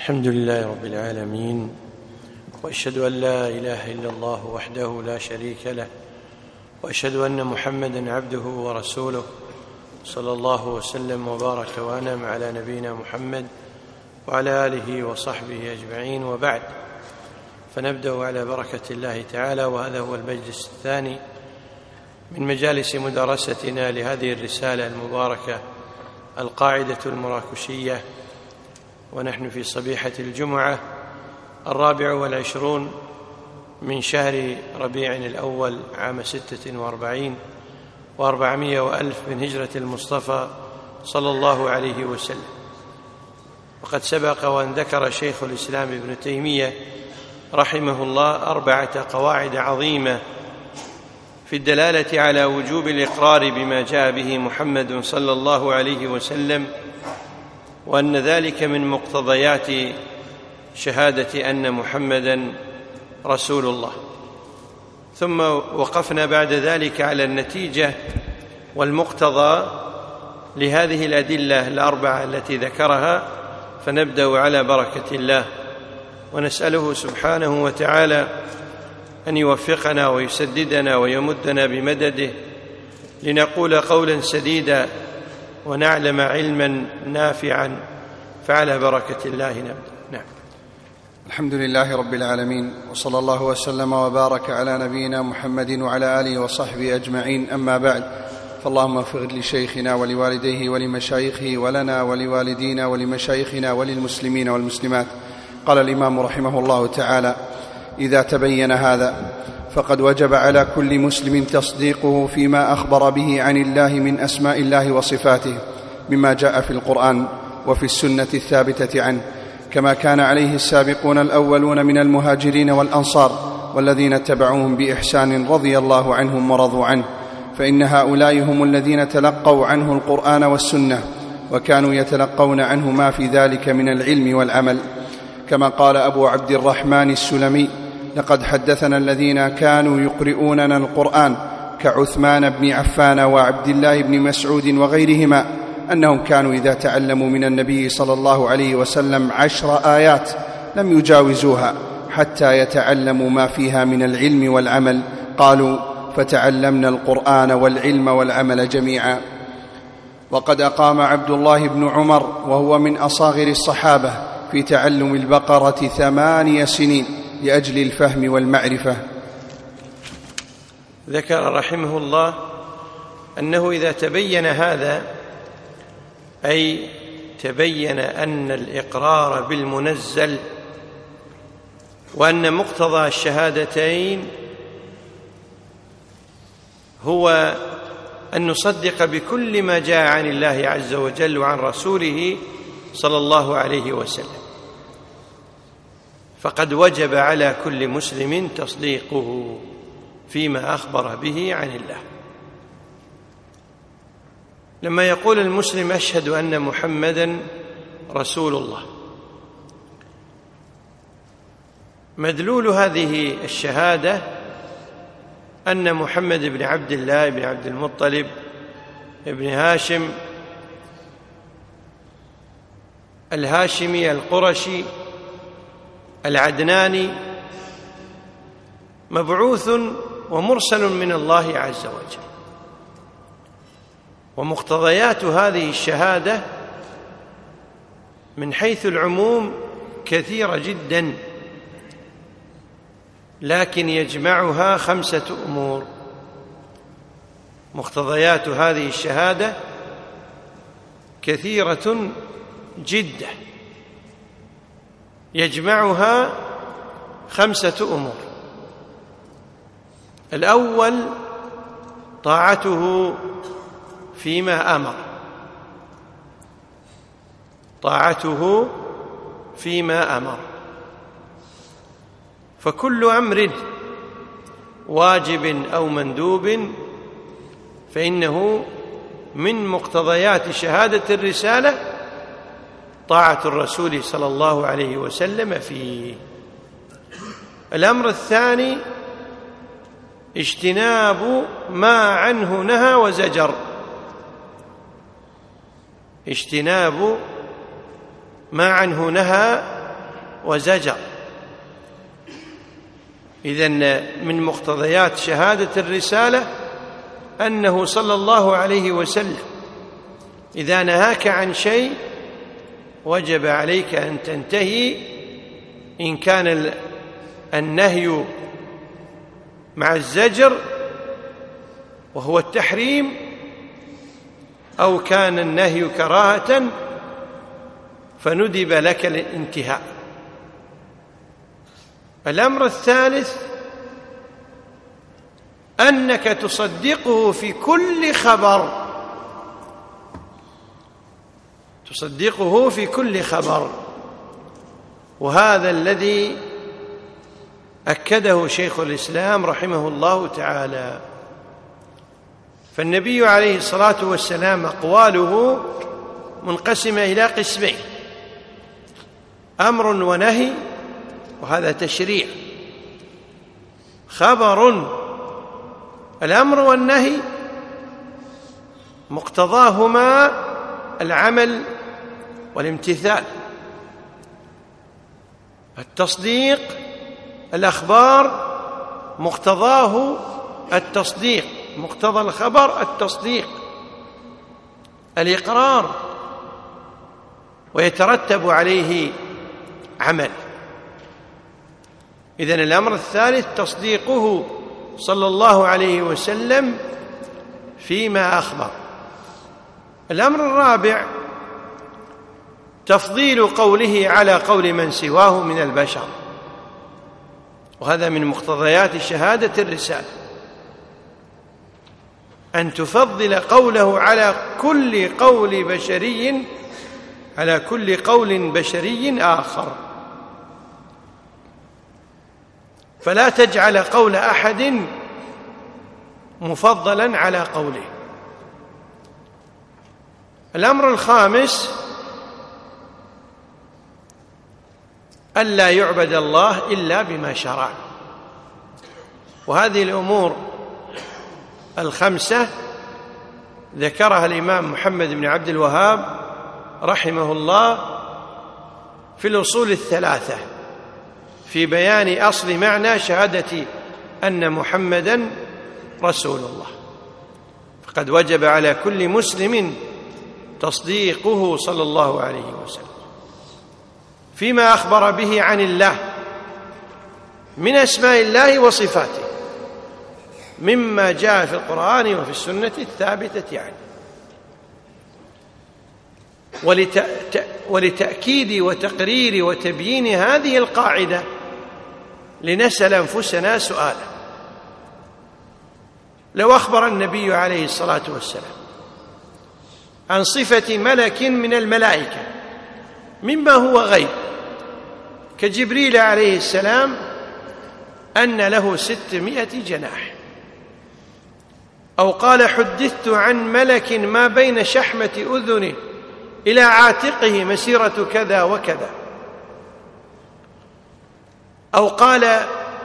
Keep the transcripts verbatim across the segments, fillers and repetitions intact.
الحمد لله رب العالمين، وأشهد أن لا إله إلا الله وحده لا شريك له، وأشهد أن محمدًا عبده ورسوله، صلى الله وسلم وبارك وأنعم على نبينا محمد وعلى آله وصحبه أجمعين، وبعد، فنبدأ على بركة الله تعالى، وهذا هو المجلس الثاني من مجالس مدارستنا لهذه الرسالة المباركة القاعدة المراكشية، ونحن في صبيحة الجمعة الرابع والعشرون من شهر ربيع الأول عام ستة وأربعين وأربعمائة وألف من هجرة المصطفى صلى الله عليه وسلم. وقد سبق وأن ذكر شيخ الإسلام ابن تيمية رحمه الله أربعة قواعد عظيمة في الدلالة على وجوب الإقرار بما جاء به محمد صلى الله عليه وسلم، وأن ذلك من مقتضيات شهادة أن محمدًا رسول الله. ثم وقفنا بعد ذلك على النتيجة والمقتضى لهذه الأدلة الأربعة التي ذكرها، فنبدأ على بركة الله، ونسأله سبحانه وتعالى أن يوفقنا ويسددنا ويمدنا بمدده لنقول قولا سديدا ونعلم علما نافعا، فعلى بركة الله نبدأ. نعم. الحمد لله رب العالمين، وصلى الله وسلم وبارك على نبينا محمد وعلى آله وصحبه أجمعين، أما بعد، فاللهم اغفر لشيخنا ولوالديه ولمشايخه ولنا ولوالدينا ولمشايخنا وللمسلمين والمسلمات. قال الإمام رحمه الله تعالى: إذا تبين هذا فقد وجب على كل مسلم تصديقه فيما أخبر به عن الله من أسماء الله وصفاته مما جاء في القرآن وفي السنة الثابتة عنه، كما كان عليه السابقون الأولون من المهاجرين والأنصار والذين اتبعوهم بإحسان رضي الله عنهم ورضوا عنه، فإن هؤلاء هم الذين تلقوا عنه القرآن والسنة، وكانوا يتلقون عنه ما في ذلك من العلم والعمل. كما قال أبو عبد الرحمن السلمي: لقد حدثنا الذين كانوا يقرؤوننا القرآن كعثمان بن عفان وعبد الله بن مسعود وغيرهما أنهم كانوا إذا تعلموا من النبي صلى الله عليه وسلم عشر آيات لم يجاوزوها حتى يتعلموا ما فيها من العلم والعمل. قالوا: فتعلمنا القرآن والعلم والعمل جميعا. وقد أقام عبد الله بن عمر وهو من أصاغر الصحابة في تعلم البقرة ثماني سنين لأجل الفهم والمعرفة. ذكر رحمه الله أنه إذا تبين هذا، أي تبين أن الإقرار بالمنزل وأن مقتضى الشهادتين هو أن نصدق بكل ما جاء عن الله عز وجل وعن رسوله صلى الله عليه وسلم، فقد وجب على كل مسلم تصديقه فيما أخبر به عن الله. لما يقول المسلم: أشهد أن محمدًا رسول الله، مدلول هذه الشهادة أن محمد بن عبد الله بن عبد المطلب بن هاشم الهاشمي القرشي العدناني مبعوث ومرسل من الله عز وجل. ومقتضيات هذه الشهادة من حيث العموم كثيرة جدا، لكن يجمعها خمسة أمور. مقتضيات هذه الشهادة كثيرة جدا، يجمعها خمسة أمور. الأول: طاعته فيما أمر، طاعته فيما أمر، فكل أمر واجب أو مندوب فإنه من مقتضيات شهادة الرسالة طاعة الرسول صلى الله عليه وسلم فيه. الأمر الثاني: اجتناب ما عنه نهى وزجر، اجتناب ما عنه نهى وزجر. إذن من مقتضيات شهادة الرسالة أنه صلى الله عليه وسلم إذا نهاك عن شيء وجب عليك أن تنتهي، إن كان النهي مع الزجر وهو التحريم، أو كان النهي كراهة فندب لك الانتهاء. الأمر الثالث أنك تصدقه في كل خبر، تصدقه في كل خبر، وهذا الذي أكده شيخ الإسلام رحمه الله تعالى. فالنبي عليه الصلاة والسلام أقواله منقسمة إلى قسمين: أمر ونهي، وهذا تشريع. خبر الأمر والنهي مقتضاهما العمل والامتثال. التصديق الأخبار مقتضاه التصديق، مقتضى الخبر التصديق الإقرار، ويترتب عليه عمل. إذن الأمر الثالث تصديقه صلى الله عليه وسلم فيما أخبر. الأمر الرابع تفضيل قوله على قول من سواه من البشر، وهذا من مقتضيات شهادة الرسالة، أن تفضل قوله على كل قول بشري على كل قول بشري آخر، فلا تجعل قول أحد مفضلا على قوله. الأمر الخامس ألا يعبد الله إلا بما شرع، وهذه الأمور الخمسة ذكرها الإمام محمد بن عبد الوهاب رحمه الله في الأصول الثلاثة في بيان أصل معنى شهادة أن محمدًا رسول الله. فقد وجب على كل مسلم تصديقه صلى الله عليه وسلم فيما أخبر به عن الله من أسماء الله وصفاته، مما جاء في القرآن وفي السنة الثابتة عنه. ولتأكيد وتقرير وتبيين هذه القاعدة لنسأل أنفسنا سؤالا: لو أخبر النبي عليه الصلاة والسلام عن صفة ملك من الملائكة مما هو غيب كجبريل عليه السلام أن له ستمائة جناح، أو قال حدثت عن ملك ما بين شحمة أذنه إلى عاتقه مسيرة كذا وكذا، أو قال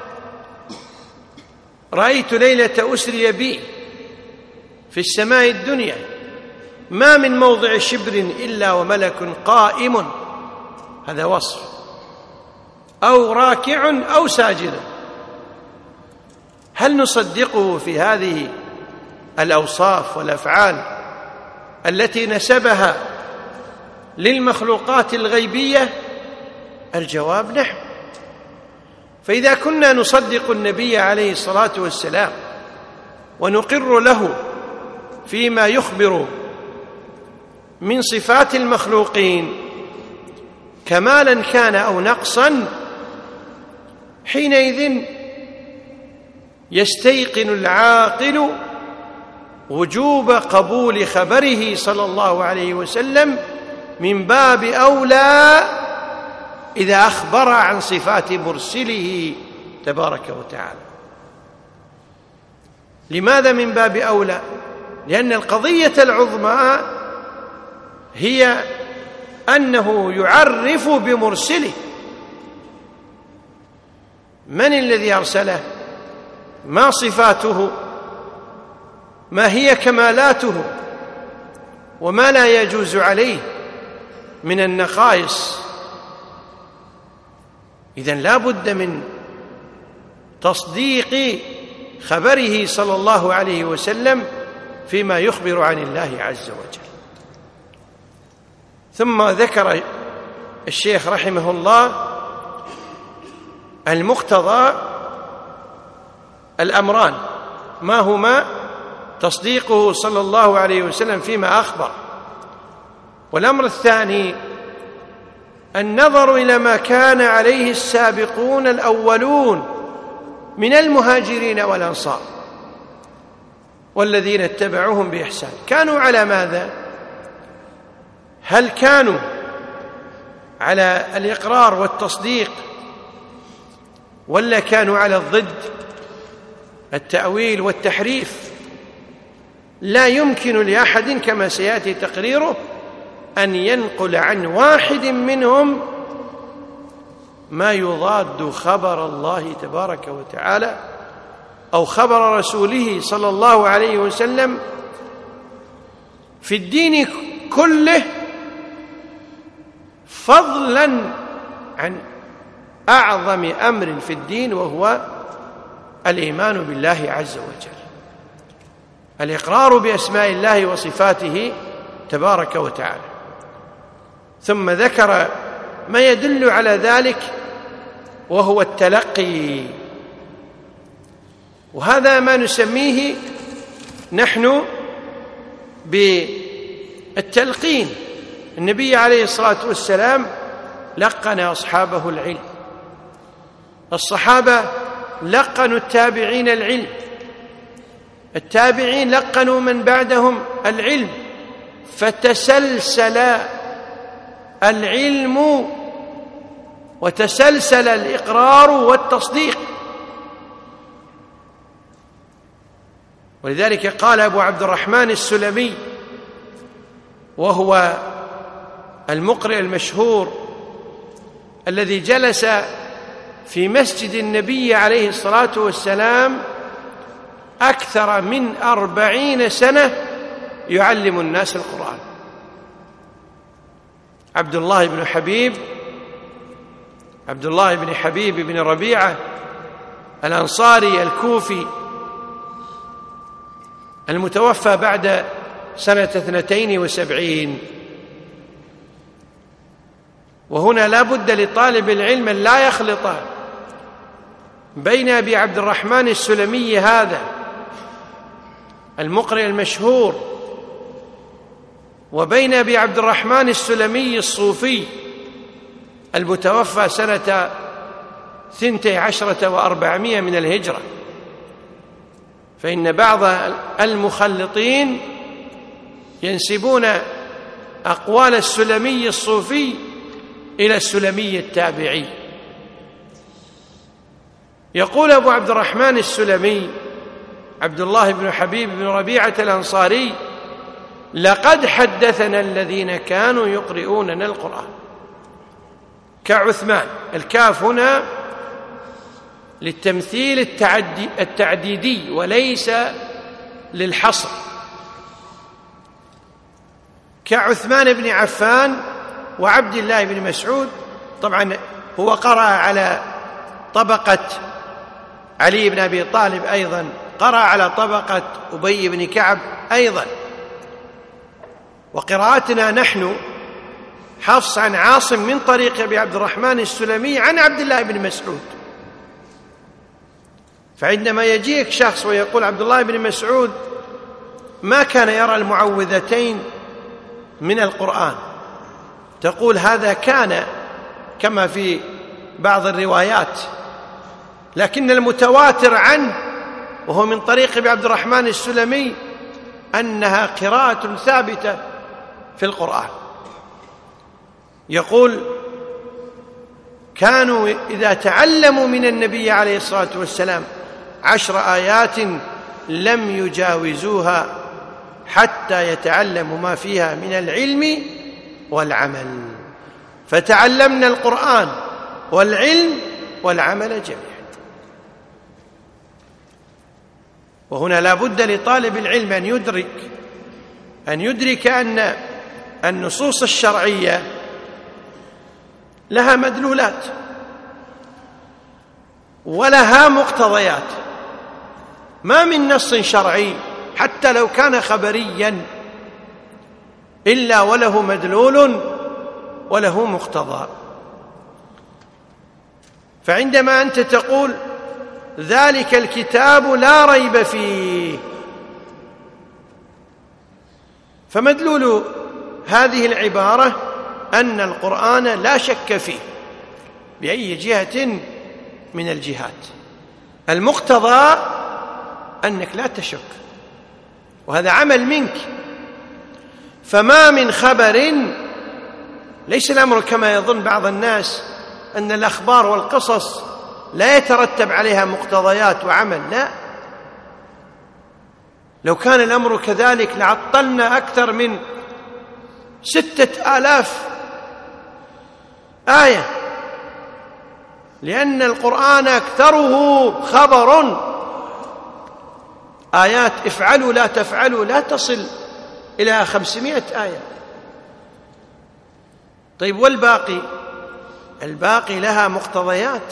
رأيت ليلة أسري بي في السماء الدنيا ما من موضع شبر إلا وملك قائم، هذا وصف، أو راكع أو ساجد، هل نصدقه في هذه الأوصاف والأفعال التي نسبها للمخلوقات الغيبية؟ الجواب نعم. فإذا كنا نصدق النبي عليه الصلاة والسلام ونقر له فيما يخبر من صفات المخلوقين كمالا كان أو نقصا، حينئذ يستيقن العاقل وجوب قبول خبره صلى الله عليه وسلم من باب أولى إذا أخبر عن صفات مرسله تبارك وتعالى. لماذا من باب أولى؟ لأن القضية العظمى هي أنه يعرف بمرسله. من الذي أرسله؟ ما صفاته؟ ما هي كمالاته؟ وما لا يجوز عليه من النقائص إذن لا بد من تصديق خبره صلى الله عليه وسلم فيما يخبر عن الله عز وجل. ثم ذكر الشيخ رحمه الله المقتضى الأمران، ما هما؟ تصديقه صلى الله عليه وسلم فيما أخبر، والأمر الثاني النظر إلى ما كان عليه السابقون الأولون من المهاجرين والأنصار والذين اتبعوهم بإحسان. كانوا على ماذا؟ هل كانوا على الإقرار والتصديق، ولا كانوا على الضد، التأويل والتحريف؟ لا يمكن لأحد كما سيأتي تقريره أن ينقل عن واحد منهم ما يضاد خبر الله تبارك وتعالى أو خبر رسوله صلى الله عليه وسلم في الدين كله، فضلا عن أعظم أمر في الدين وهو الإيمان بالله عز وجل، الإقرار بأسماء الله وصفاته تبارك وتعالى. ثم ذكر ما يدل على ذلك وهو التلقي، وهذا ما نسميه نحن بالتلقين. النبي عليه الصلاة والسلام لقن أصحابه العلم، الصحابة لقنوا التابعين العلم، التابعين لقنوا من بعدهم العلم، فتسلسل العلم وتسلسل الإقرار والتصديق. ولذلك قال أبو عبد الرحمن السلمي وهو المقرئ المشهور الذي جلس في مسجد النبي عليه الصلاة والسلام أكثر من أربعين سنة يعلم الناس القرآن، عبد الله بن حبيب عبد الله بن حبيب بن ربيعة الأنصاري الكوفي المتوفى بعد سنة اثنتين وسبعين. وهنا لا بد لطالب العلم أن لا يخلط بين أبي عبد الرحمن السلمي هذا المقرئ المشهور وبين أبي عبد الرحمن السلمي الصوفي المتوفى سنة ثنتي عشرة وأربعمائة من الهجرة، فإن بعض المخلطين ينسبون أقوال السلمي الصوفي إلى السلمي التابعي. يقول أبو عبد الرحمن السلمي عبد الله بن حبيب بن ربيعة الأنصاري: لقد حدثنا الذين كانوا يقرؤوننا القرآن كعثمان. الكاف هنا للتمثيل التعدي التعديدي وليس للحصر، كعثمان بن عفان وعبد الله بن مسعود. طبعا هو قرأ على طبقة علي بن أبي طالب، أيضا قرأ على طبقة أبي بن كعب أيضا. وقراءتنا نحن حفص عن عاصم من طريق أبي عبد الرحمن السلمي عن عبد الله بن مسعود. فعندما يجيك شخص ويقول عبد الله بن مسعود ما كان يرى المعوذتين من القرآن، تقول هذا كان كما في بعض الروايات، لكن المتواتر عنه وهو من طريق أبي عبد الرحمن السلمي أنها قراءة ثابتة في القرآن. يقول: كانوا إذا تعلموا من النبي عليه الصلاة والسلام عشر آيات لم يجاوزوها حتى يتعلموا ما فيها من العلم والعمل. فتعلمنا القرآن والعلم والعمل جميعا. وهنا لا بد لطالب العلم أن يدرك أن يدرك أن النصوص الشرعية لها مدلولات، ولها مقتضيات. ما من نص شرعي حتى لو كان خبريا إلا وله مدلول وله مقتضى. فعندما أنت تقول ذلك الكتاب لا ريب فيه، فمدلول هذه العبارة أن القرآن لا شك فيه بأي جهة من الجهات. المقتضى أنك لا تشك، وهذا عمل منك. فما من خبر، ليس الأمر كما يظن بعض الناس أن الأخبار والقصص لا يترتب عليها مقتضيات وعمل، لا. لو كان الأمر كذلك لعطلنا أكثر من ستة آلاف آية، لأن القرآن أكثره خبر. آيات افعلوا لا تفعلوا لا تصل إلى خمسمائة آية. طيب والباقي؟ الباقي لها مقتضيات.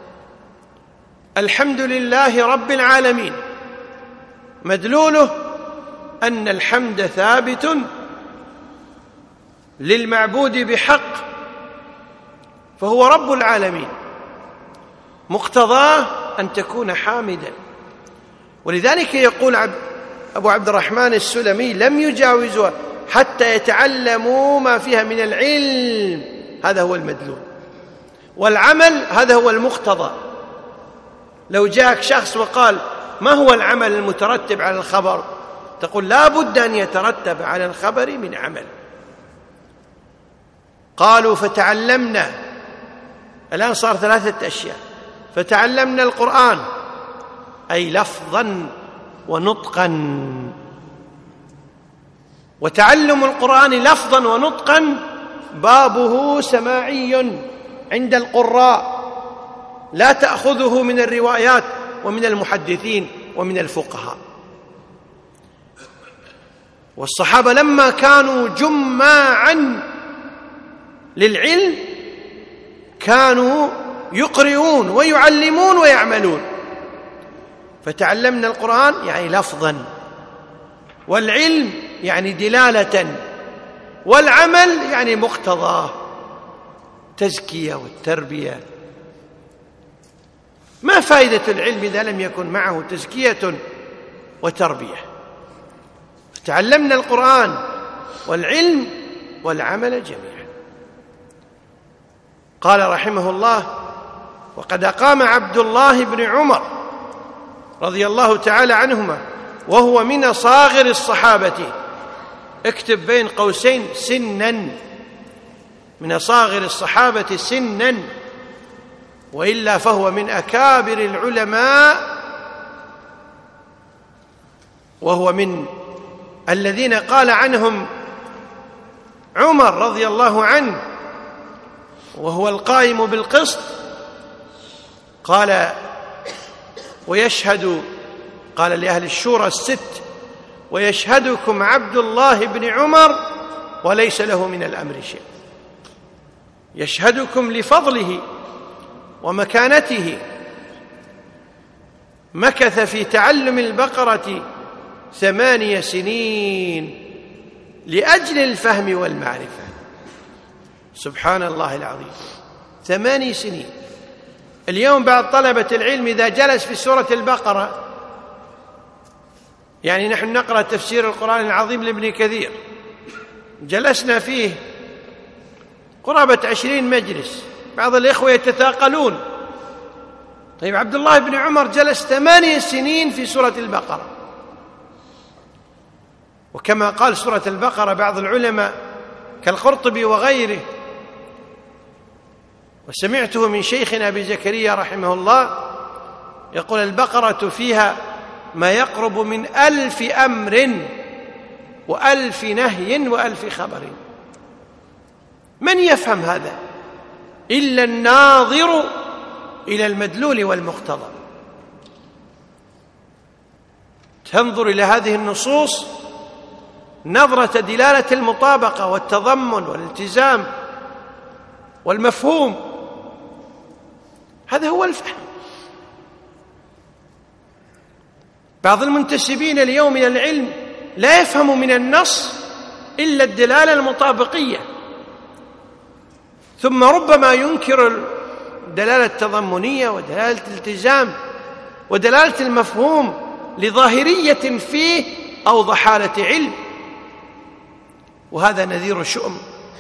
الحمد لله رب العالمين، مدلوله أن الحمد ثابت للمعبود بحق، فهو رب العالمين. مقتضاه أن تكون حامدا. ولذلك يقول أبو عبد الرحمن السلمي: لم يجاوزها حتى يتعلموا ما فيها من العلم، هذا هو المدلول، والعمل هذا هو المقتضى. لو جاءك شخص وقال: ما هو العمل المترتب على الخبر؟ تقول: لا بد أن يترتب على الخبر من عمل. قالوا: فتعلمنا. الآن صار ثلاثة أشياء: فتعلمنا القرآن أي لفظا ونطقا، وتعلم القرآن لفظا ونطقا بابه سماعي عند القراء، لا تأخذه من الروايات ومن المحدثين ومن الفقهاء. والصحابة لما كانوا جماعا للعلم كانوا يقرؤون ويعلمون ويعملون. فتعلمنا القرآن يعني لفظا، والعلم يعني دلالة، والعمل يعني مقتضاه، تزكية والتربية. ما فائدة العلم إذا لم يكن معه تزكية وتربية؟ تعلمنا القرآن والعلم والعمل جميعا. قال رحمه الله: وقد أقام عبد الله بن عمر رضي الله تعالى عنهما وهو من صاغر الصحابة، اكتب بين قوسين سنا، من صاغر الصحابة سنا، وإلا فهو من أكابر العلماء، وهو من الذين قال عنهم عمر رضي الله عنه وهو القائم بالقسط، قال: ويشهد، قال لأهل الشورى الست: ويشهدكم عبد الله بن عمر وليس له من الأمر شيء. يشهدكم لفضله ومكانته. مكث في تعلم البقرة ثماني سنين لأجل الفهم والمعرفة. سبحان الله العظيم، ثماني سنين. اليوم بعض طلبة العلم إذا جلس في سورة البقرة، يعني نحن نقرأ تفسير القرآن العظيم لابن كثير، جلسنا فيه قرابة عشرين مجلس، بعض الإخوة يتثاقلون. طيب عبد الله بن عمر جلس ثمانية سنين في سورة البقرة، وكما قال سورة البقرة بعض العلماء كالقرطبي وغيره، وسمعته من شيخنا أبي زكريا رحمه الله يقول: البقرة فيها ما يقرب من ألف أمر وألف نهي وألف خبر. من يفهم هذا إلا الناظر إلى المدلول والمقتضى؟ تنظر إلى هذه النصوص نظرة دلالة المطابقة والتضمن والالتزام والمفهوم، هذا هو الفهم. بعض المنتسبين اليوم إلى العلم لا يفهم من النص إلا الدلالة المطابقية، ثم ربما ينكر الدلالة التضمنية ودلالة الالتزام ودلالة المفهوم لظاهرية فيه أو ضحالة علم، وهذا نذير شؤم.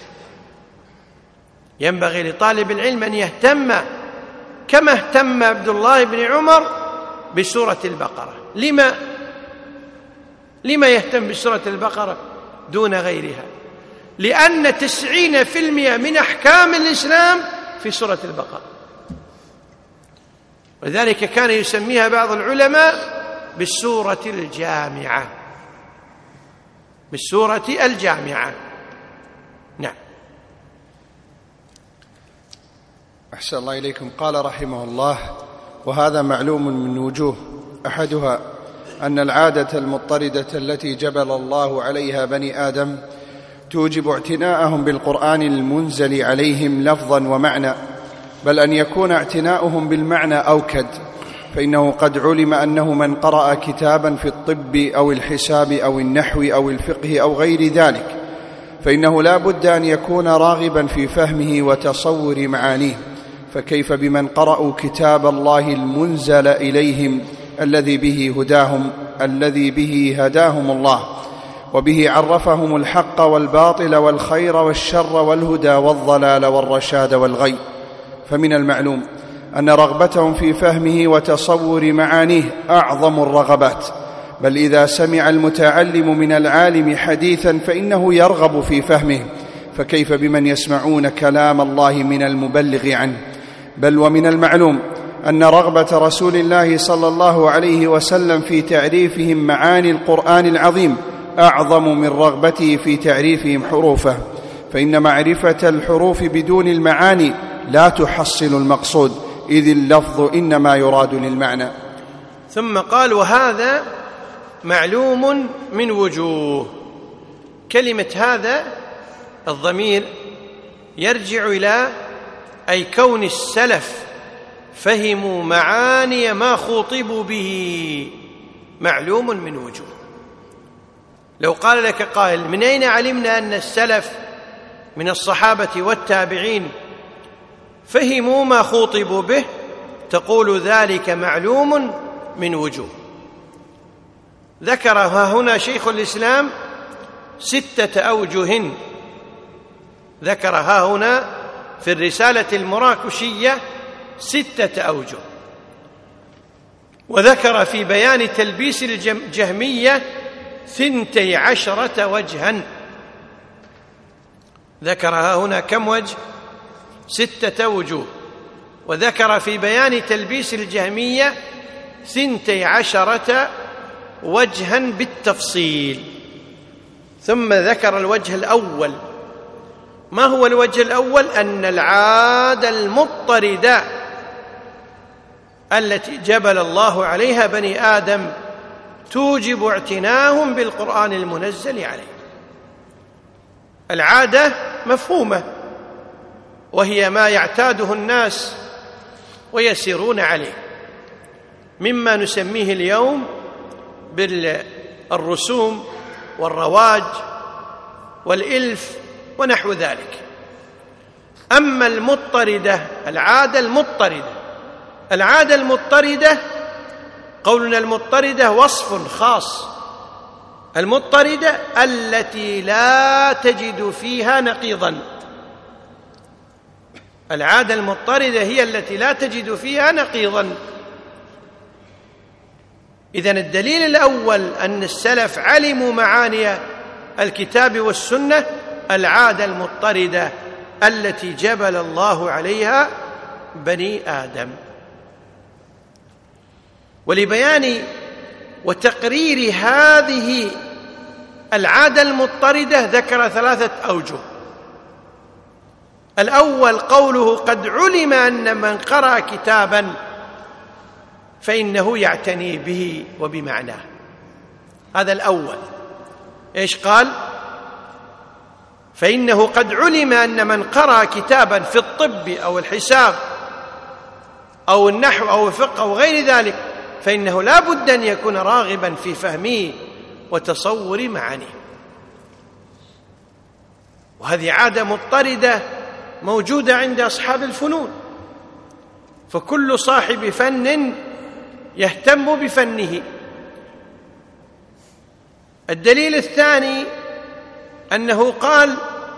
ينبغي لطالب العلم أن يهتم كما اهتم عبد الله بن عمر بسورة البقرة. لما لما يهتم بسورة البقرة دون غيرها؟ لأن تسعين في المئة من أحكام الإسلام في سورة البقرة، ولذلك كان يسميها بعض العلماء بالسورة الجامعة، بالسورة الجامعة. نعم. أحسن الله إليكم. قال رحمه الله: وهذا معلوم من وجوه، أحدها أن العادة المضطردة التي جبل الله عليها بني آدم توجب اعتناءهم بالقرآن المنزل عليهم لفظا ومعنى، بل أن يكون اعتناؤهم بالمعنى أوكد، فإنه قد علم أنه من قرأ كتابا في الطب أو الحساب أو النحو أو الفقه أو غير ذلك فإنه لا بد أن يكون راغبا في فهمه وتصور معانيه، فكيف بمن قرأوا كتاب الله المنزل إليهم الذي به هداهم الذي به هداهم الله، وبه عرفهم الحق والباطل والخير والشر والهدى والضلال والرشاد والغي. فمن المعلوم أن رغبتهم في فهمه وتصور معانيه أعظم الرغبات، بل إذا سمع المتعلم من العالم حديثا فإنه يرغب في فهمه، فكيف بمن يسمعون كلام الله من المبلغ عنه؟ بل ومن المعلوم أن رغبة رسول الله صلى الله عليه وسلم في تعريفهم معاني القرآن العظيم أعظم من رغبته في تعريفهم حروفه، فإن معرفة الحروف بدون المعاني لا تحصل المقصود، إذ اللفظ إنما يراد للمعنى. ثم قال: وهذا معلوم من وجوه. كلمة هذا الضمير يرجع إلى أي كون السلف فهموا معاني ما خوطبوا به، معلوم من وجوه. لو قال لك قائل: من أين علمنا أن السلف من الصحابة والتابعين فهموا ما خوطبوا به؟ تقول: ذلك معلوم من وجوه. ذكرها هنا شيخ الإسلام ستة أوجه، ذكرها هنا في الرسالة المراكشية ستة أوجه، وذكر في بيان تلبيس الجهمية ثنتي عشرة وجها. ذكرها هنا كم وجه؟ ستة وجوه، وذكر في بيان تلبيس الجهمية ثنتي عشرة وجها بالتفصيل. ثم ذكر الوجه الأول. ما هو الوجه الأول؟ أن العادة المضطردة التي جبل الله عليها بني آدم توجب اعتناهم بالقرآن المنزل عليه. العادة مفهومة، وهي ما يعتاده الناس ويسيرون عليه، مما نسميه اليوم بالرسوم والرواج والإلف ونحو ذلك. أما المضطردة، العادة المضطردة العادة المضطردة قولنا المضطردة وصف خاص. المضطردة التي لا تجد فيها نقيضا. العادة المضطردة هي التي لا تجد فيها نقيضا. إذن الدليل الأول أن السلف علموا معاني الكتاب والسنة العادة المضطردة التي جبل الله عليها بني آدم. ولبيان وتقرير هذه العادة المضطردة ذكر ثلاثة أوجه. الأول قوله: قد علم أن من قرأ كتابا فإنه يعتني به وبمعناه. هذا الأول. إيش قال؟ فإنه قد علم أن من قرأ كتابا في الطب أو الحساب أو النحو أو الفقه أو غير ذلك فإنه لا بد أن يكون راغبا في فهمه وتصور معانيه. وهذه عادة مضطردة موجودة عند أصحاب الفنون، فكل صاحب فن يهتم بفنه. الدليل الثاني أنه قال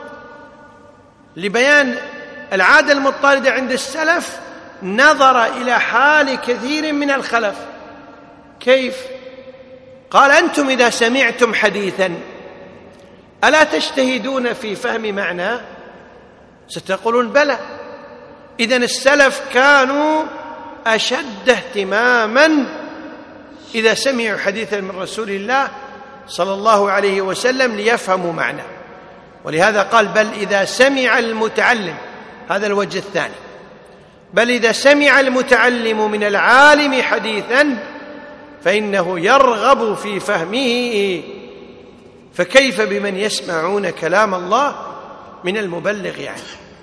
لبيان العادة المضطردة عند السلف نظر إلى حال كثير من الخلف. كيف؟ قال: أنتم إذا سمعتم حديثا ألا تجتهدون في فهم معناه؟ ستقولون: بلى. إذن السلف كانوا أشد اهتماما إذا سمعوا حديثا من رسول الله صلى الله عليه وسلم ليفهموا معناه. ولهذا قال: بل إذا سمع المتعلم، هذا الوجه الثاني، بل إذا سمع المتعلم من العالم حديثا فإنه يرغب في فهمه، فكيف بمن يسمعون كلام الله من المبلغ عنه.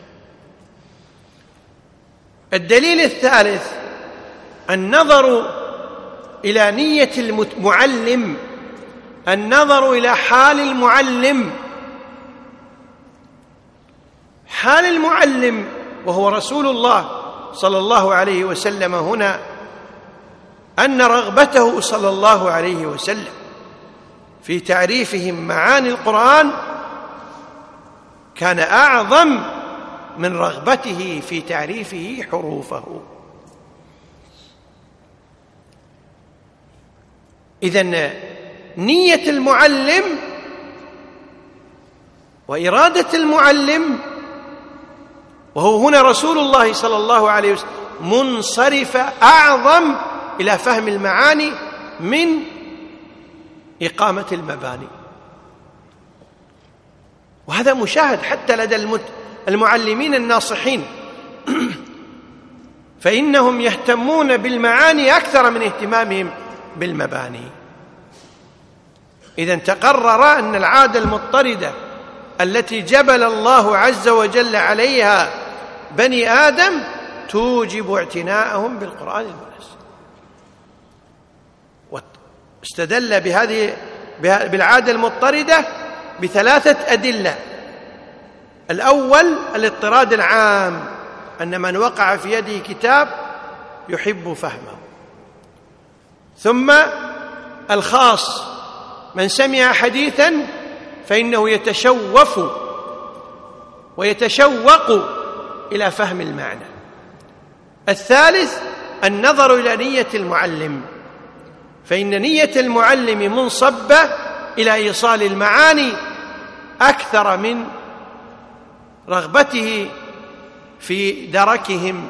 الدليل الثالث النظر إلى نية المعلم، النظر إلى حال المعلم. حال المعلم وهو رسول الله صلى الله عليه وسلم هنا أن رغبته صلى الله عليه وسلم في تعريفهم معاني القرآن كان أعظم من رغبته في تعريفه حروفه. إذن نية المعلم وإرادة المعلم، وهو هنا رسول الله صلى الله عليه وسلم، منصرفة أعظم إلى فهم المعاني من إقامة المباني. وهذا مشاهد حتى لدى المعلمين الناصحين فإنهم يهتمون بالمعاني أكثر من اهتمامهم بالمباني. إذن تقرر أن العادة المضطردة التي جبل الله عز وجل عليها بني آدم توجب اعتناءهم بالقرآن المنزل. واستدل بهذه بالعادة المضطردة بثلاثة أدلة. الأول الاضطراد العام، أن من وقع في يده كتاب يحب فهمه. ثم الخاص، من سمع حديثا فإنه يتشوف ويتشوق إلى فهم المعنى. الثالث النظر إلى نية المعلم، فإن نية المعلم منصبة إلى إيصال المعاني أكثر من رغبته في دركهم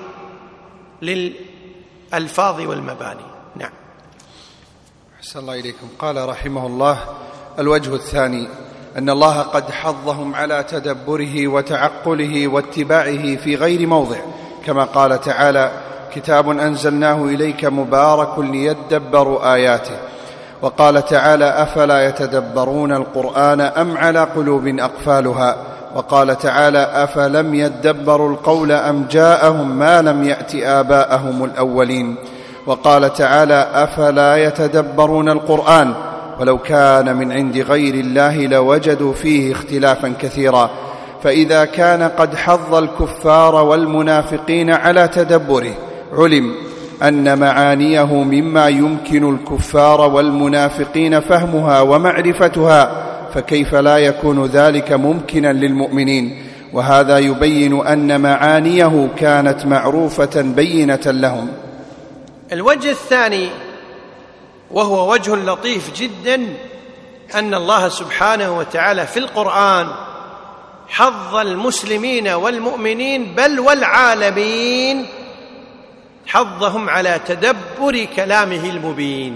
للألفاظ والمباني. نعم. أحسن الله إليكم. قال رحمه الله: الوجه الثاني أن الله قد حضهم على تدبره وتعقله واتباعه في غير موضع، كما قال تعالى: كتاب أنزلناه إليك مبارك ليدبروا آياته. وقال تعالى: أفلا يتدبرون القرآن أم على قلوب أقفالها. وقال تعالى: أفلم يدبروا القول أم جاءهم ما لم يأت آباءهم الأولين. وقال تعالى: أفلا يتدبرون القرآن ولو كان من عند غير الله لوجدوا فيه اختلافا كثيرا. فإذا كان قد حض الكفار والمنافقين على تدبره علم أن معانيه مما يمكن الكفار والمنافقين فهمها ومعرفتها، فكيف لا يكون ذلك ممكنا للمؤمنين؟ وهذا يبين أن معانيه كانت معروفة بينة لهم. الوجه الثاني وهو وجه لطيف جدا، أن الله سبحانه وتعالى في القرآن حض المسلمين والمؤمنين بل والعالمين، حضهم على تدبر كلامه المبين،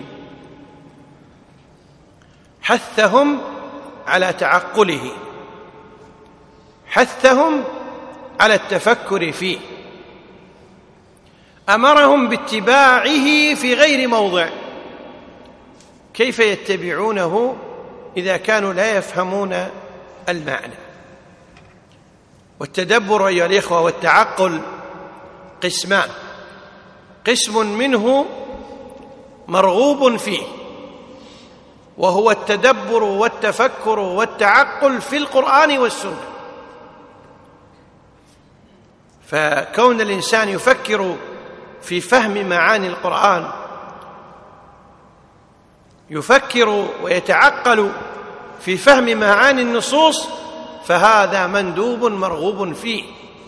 حثهم على تعقله، حثهم على التفكر فيه، أمرهم باتباعه في غير موضع. كيف يتبعونه إذا كانوا لا يفهمون المعنى؟ والتدبر أيها الإخوة والتعقل قسمان: قسم منه مرغوب فيه، وهو التدبر والتفكر والتعقل في القرآن والسنة. فكون الإنسان يفكر في فهم معاني القرآن، يفكر ويتعقل في فهم معاني النصوص، فهذا مندوب مرغوب فيه،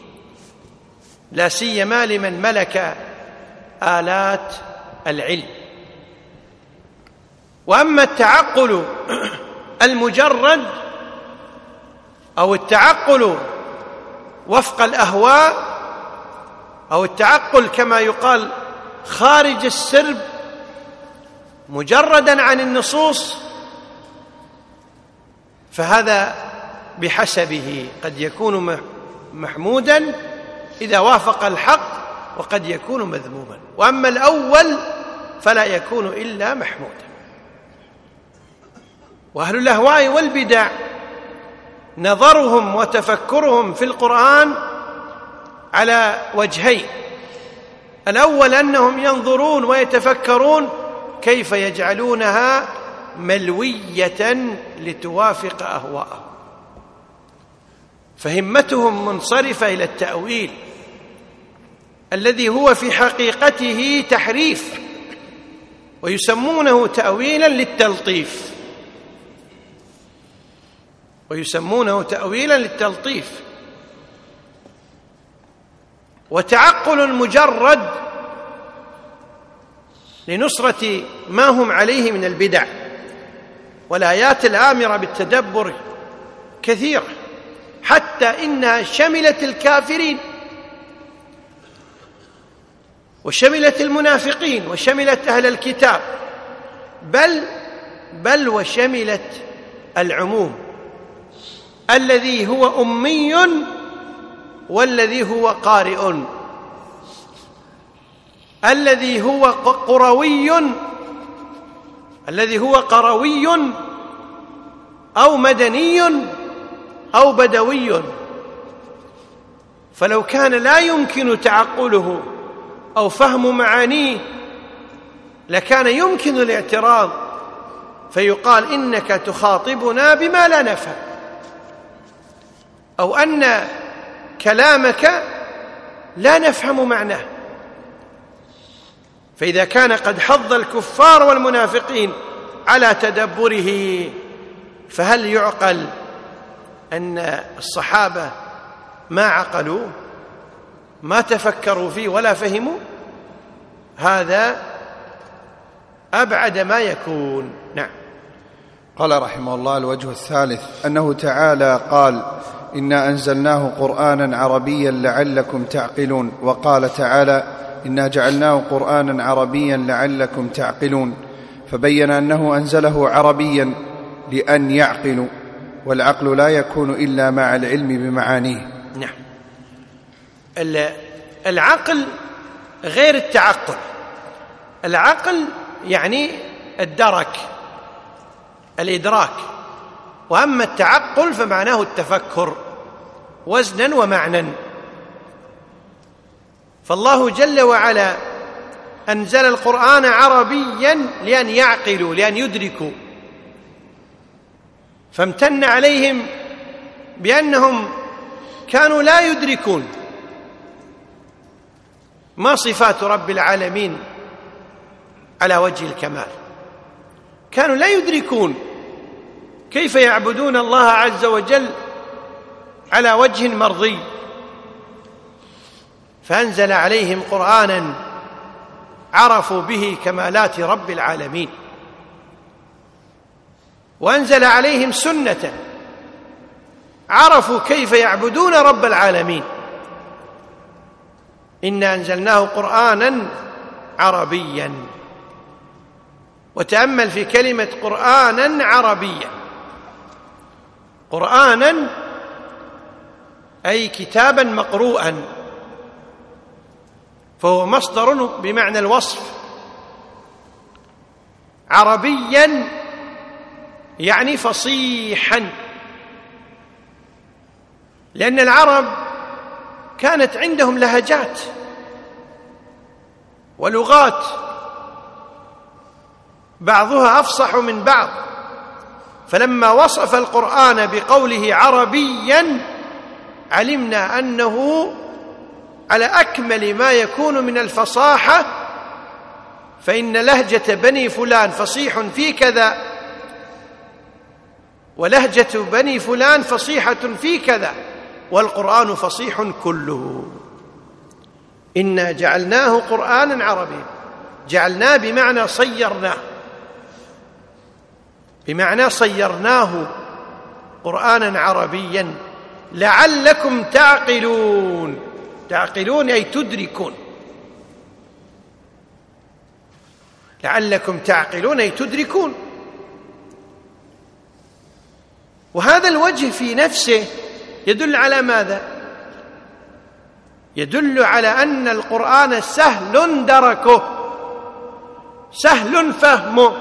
لا سيما لمن ملك آلات العلم. وأما التعقل المجرد أو التعقل وفق الأهواء أو التعقل كما يقال خارج السرب مجردا عن النصوص، فهذا بحسبه، قد يكون محمودا إذا وافق الحق، وقد يكون مذموما. وأما الأول فلا يكون إلا محمودا. وأهل الأهواء والبدع نظرهم وتفكرهم في القرآن على وجهين: الأول أنهم ينظرون ويتفكرون كيف يجعلونها ملوية لتوافق أهواءهم، فهمتهم منصرفة إلى التأويل الذي هو في حقيقته تحريف، ويسمونه تأويلا للتلطيف ويسمونه تأويلا للتلطيف وتعقل مجرد لنصرة ما هم عليه من البدع. والآيات الآمرة بالتدبر كثيرة، حتى إنها شملت الكافرين وشملت المنافقين وشملت أهل الكتاب، بل بل وشملت العموم، الذي هو أمي والذي هو قارئ، الذي هو قروي الذي هو قروي أو مدني أو بدوي. فلو كان لا يمكن تعقله أو فهم معانيه لكان يمكن الاعتراض، فيقال إنك تخاطبنا بما لا نفهم، أو أن كلامك لا نفهم معناه. فإذا كان قد حض الكفار والمنافقين على تدبره، فهل يعقل أن الصحابة ما عقلوا، ما تفكروا فيه ولا فهموا؟ هذا أبعد ما يكون. نعم. قال رحمه الله: الوجه الثالث أنه تعالى قال: إنا أنزلناه قرآنا عربيا لعلكم تعقلون، وقال تعالى: إنا جعلناه قرآنا عربيا لعلكم تعقلون، فبين أنه أنزله عربيا لأن يعقلوا، والعقل لا يكون إلا مع العلم بمعانيه. نعم. العقل غير التعقل. العقل يعني الدرك، الإدراك، وأما التعقل فمعناه التفكر وزنا ومعنى. فالله جل وعلا أنزل القرآن عربيا لأن يعقلوا، لأن يدركوا، فامتن عليهم بأنهم كانوا لا يدركون ما صفات رب العالمين على وجه الكمال، كانوا لا يدركون كيف يعبدون الله عز وجل على وجه مرضي، فأنزل عليهم قرآنا عرفوا به كمالات رب العالمين، وأنزل عليهم سنة عرفوا كيف يعبدون رب العالمين. إنا أنزلناه قرآنا عربيا. وتأمل في كلمة قرآنا عربيا. قرآنا أي كتابا مقروءا، فهو مصدر بمعنى الوصف. عربيا يعني فصيحا، لأن العرب كانت عندهم لهجات ولغات، بعضها أفصح من بعض، فلما وصف القرآن بقوله عربيا علمنا أنه على أكمل ما يكون من الفصاحة، فإن لهجة بني فلان فصيح في كذا، ولهجة بني فلان فصيحة في كذا، والقرآن فصيح كله. إنا جعلناه قرآنا عربيا، جعلناه بمعنى صيرناه، بمعنى صيرناه قرآنا عربيا لعلكم تعقلون. تعقلون أي تدركون، لعلكم تعقلون أي تدركون. وهذا الوجه في نفسه يدل على ماذا؟ يدل على أن القرآن سهل دركه، سهل فهمه،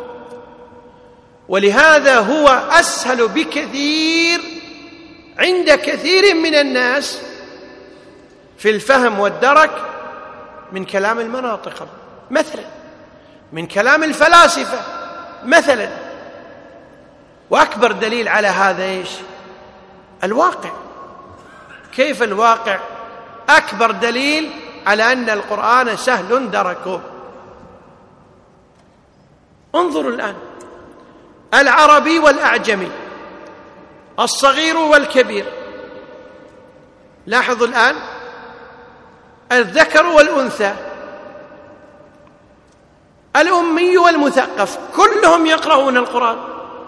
ولهذا هو أسهل بكثير عند كثير من الناس في الفهم والدرك من كلام المناطق مثلا، من كلام الفلاسفة مثلا. وأكبر دليل على هذا إيش؟ الواقع. كيف الواقع؟ أكبر دليل على أن القرآن سهل دركه. انظروا الآن، العربي والأعجمي، الصغير والكبير، لاحظوا الآن، الذكر والأنثى، الأمي والمثقف، كلهم يقرؤون القرآن.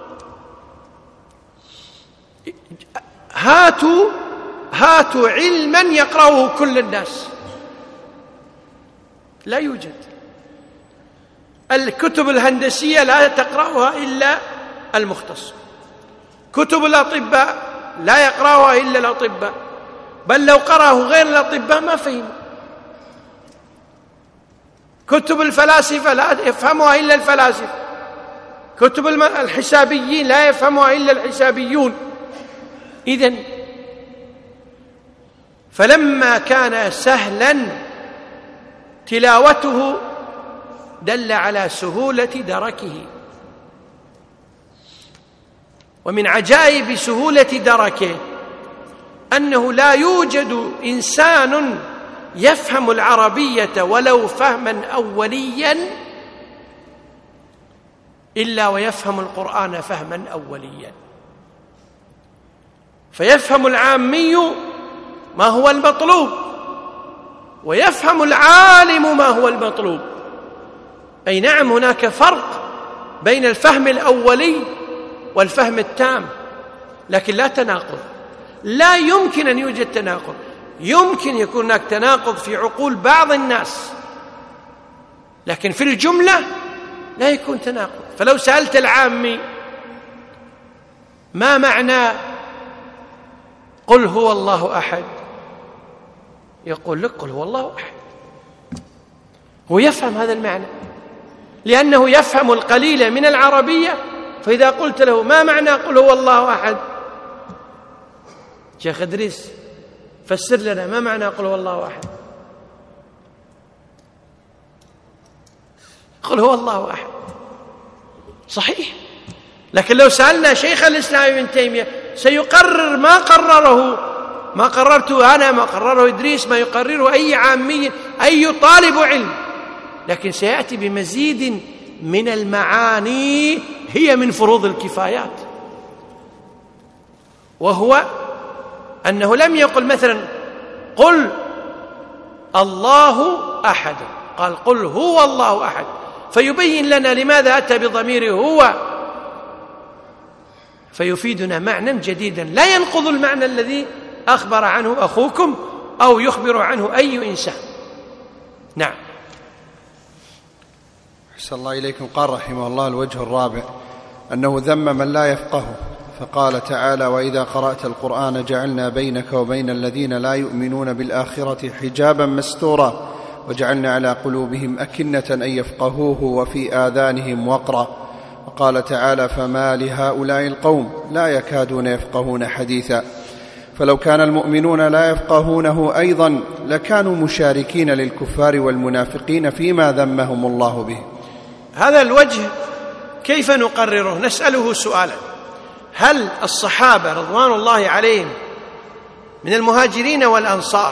هاتوا هاتوا علما يقرأه كل الناس، لا يوجد. الكتب الهندسية لا تقرأها إلا المختص، كتب الأطباء لا يقرأها إلا الأطباء، بل لو قرأه غير الأطباء ما فهموا. كتب الفلاسفة لا يفهمها إلا الفلاسفة، كتب الحسابيين لا يفهمها إلا الحسابيون. إذن فلما كان سهلا تلاوته دل على سهولة دركه. ومن عجائب سهولة دركه أنه لا يوجد إنسان يفهم العربية ولو فهما أوليا إلا ويفهم القرآن فهما أوليا. فيفهم العامي ما هو المطلوب، ويفهم العالم ما هو المطلوب. أي نعم، هناك فرق بين الفهم الأولي والفهم التام، لكن لا تناقض، لا يمكن أن يوجد تناقض. يمكن يكون هناك تناقض في عقول بعض الناس، لكن في الجملة لا يكون تناقض. فلو سألت العامي ما معنى قل هو الله أحد، يقول لك قل هو الله أحد. هو يفهم هذا المعنى لأنه يفهم القليل من العربية. فإذا قلت له ما معنى قل هو الله أحد، شيخ إدريس فسر لنا ما معنى قل هو الله أحد. قل هو الله أحد صحيح، لكن لو سألنا شيخ الإسلام ابن تيمية سيقرر ما قرره، ما قررته أنا، ما قرره إدريس، ما يقرره أي عامي، أي طالب علم، لكن سيأتي بمزيد من المعاني هي من فروض الكفايات. وهو أنه لم يقل مثلا قل الله أحد، قال قل هو الله أحد، فيبين لنا لماذا أتى بضمير هو، فيفيدنا معنى جديدا لا ينقض المعنى الذي أخبر عنه أخوكم أو يخبر عنه أي إنسان. نعم. أحسن الله إليكم. قال رحمه الله الوجه الرابع أنه ذم من لا يفقهه، فقال تعالى وإذا قرأت القرآن جعلنا بينك وبين الذين لا يؤمنون بالآخرة حجابا مستورا وجعلنا على قلوبهم أكنة أن يفقهوه وفي آذانهم وقرا. وقال تعالى فما لهؤلاء القوم لا يكادون يفقهون حديثا. فلو كان المؤمنون لا يفقهونه أيضا لكانوا مشاركين للكفار والمنافقين فيما ذمهم الله به. هذا الوجه كيف نقرره؟ نسأله سؤالا: هل الصحابة رضوان الله عليهم من المهاجرين والأنصار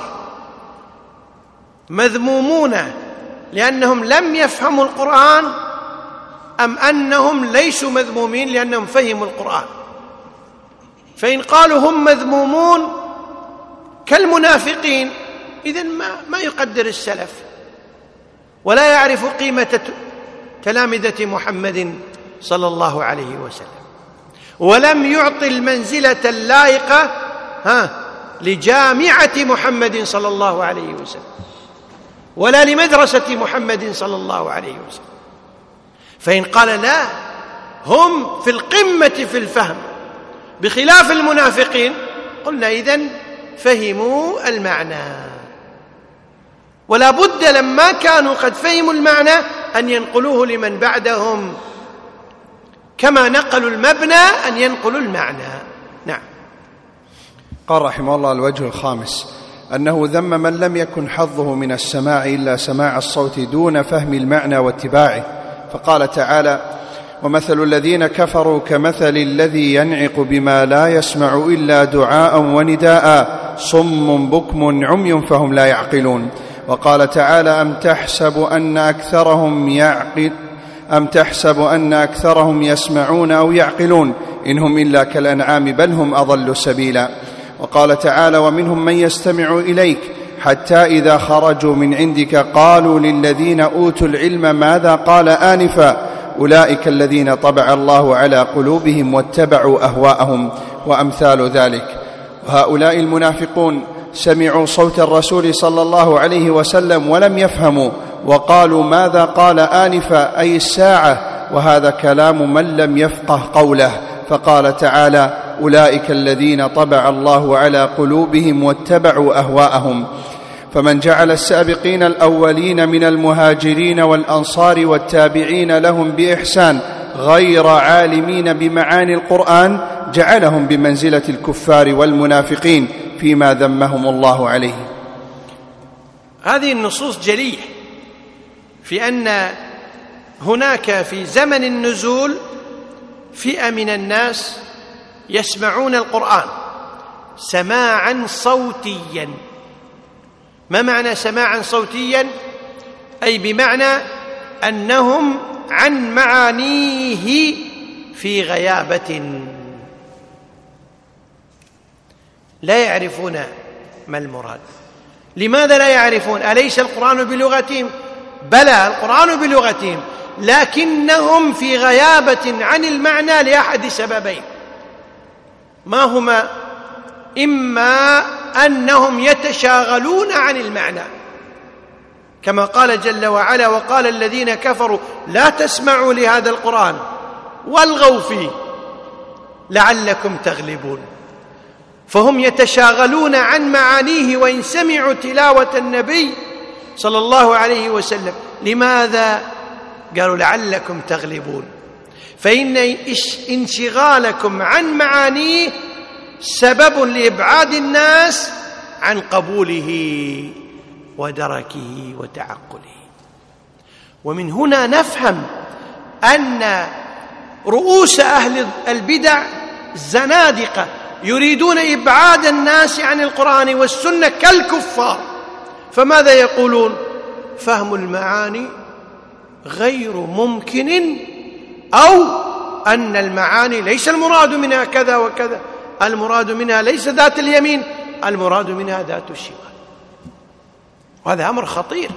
مذمومون لأنهم لم يفهموا القرآن، أم أنهم ليسوا مذمومين لأنهم فهموا القرآن؟ فإن قالوا هم مذمومون كالمنافقين، إذن ما, ما يقدر السلف ولا يعرف قيمة تلامذة محمد صلى الله عليه وسلم، ولم يعطي المنزلة اللائقة ها لجامعة محمد صلى الله عليه وسلم ولا لمدرسة محمد صلى الله عليه وسلم. فإن قال لا، هم في القمة في الفهم بخلاف المنافقين، قلنا إذن فهموا المعنى، ولا بد لما كانوا قد فهموا المعنى أن ينقلوه لمن بعدهم، كما نقلوا المبنى أن ينقلوا المعنى. نعم. قال رحمه الله: الوجه الخامس أنه ذم من لم يكن حظه من السماع إلا سماع الصوت دون فهم المعنى واتباعه، فقال تعالى: ومثل الذين كفروا كمثل الذي ينعق بما لا يسمع إلا دعاء ونداء صم بكم عمي فهم لا يعقلون. وقال تعالى: أم تحسب أن أكثرهم يعقل أم تحسب أن أكثرهم يسمعون أو يعقلون إن هم إلا كالأنعام بل هم أضل سبيلا. وقال تعالى: ومنهم من يستمع إليك حتى إذا خرجوا من عندك قالوا للذين أوتوا العلم ماذا قال آنفا أولئك الذين طبع الله على قلوبهم واتبعوا أهواءهم، وأمثال ذلك. وهؤلاء المنافقون سمعوا صوت الرسول صلى الله عليه وسلم ولم يفهموا، وقالوا ماذا قال آنفا أي الساعة، وهذا كلام من لم يفقه قوله. فقال تعالى: أولئك الذين طبع الله على قلوبهم واتبعوا أهواءهم. فمن جعل السابقين الأولين من المهاجرين والأنصار والتابعين لهم بإحسان غير عالمين بمعاني القرآن جعلهم بمنزلة الكفار والمنافقين فيما ذمهم الله عليه. هذه النصوص جلية في أن هناك في زمن النزول فئة من الناس يسمعون القرآن سماعا صوتيا. ما معنى سماعا صوتيا؟ أي بمعنى أنهم عن معانيه في غيابة، لا يعرفون ما المراد. لماذا لا يعرفون؟ أليس القرآن بلغتهم؟ بلى، القرآن بلغتهم، لكنهم في غيابة عن المعنى لأحد سببين. ما هما؟ إما أنهم يتشاغلون عن المعنى، كما قال جل وعلا: وقال الذين كفروا لا تسمعوا لهذا القرآن والغوا فيه لعلكم تغلبون. فهم يتشاغلون عن معانيه وإن سمعوا تلاوة النبي صلى الله عليه وسلم. لماذا؟ قالوا لعلكم تغلبون. فإن انشغالكم عن معانيه سبب لإبعاد الناس عن قبوله ودركه وتعقله. ومن هنا نفهم أن رؤوس أهل البدع الزنادقة يريدون إبعاد الناس عن القرآن والسنة كالكفار. فماذا يقولون؟ فهم المعاني غير ممكن، أو أن المعاني ليس المراد منها كذا وكذا، المراد منها ليس ذات اليمين، المراد منها ذات الشمال. وهذا أمر خطير.